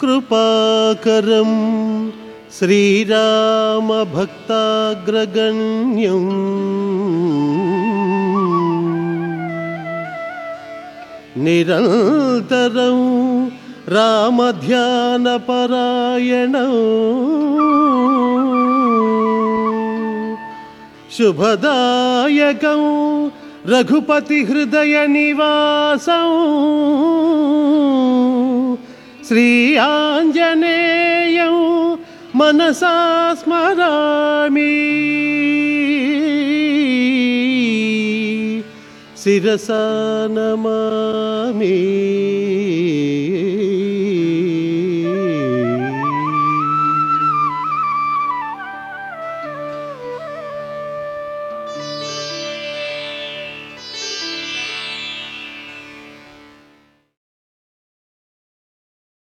కృపాకరం శ్రీరామభక్తాగ్రగణ్యం నిరంతరం రామధ్యానపరాయణం శుభదాయకం రఘుపతి హృదయ నివాసం శ్రీ ఆంజనేయం మనసా స్మరామి శిరసా నమామి.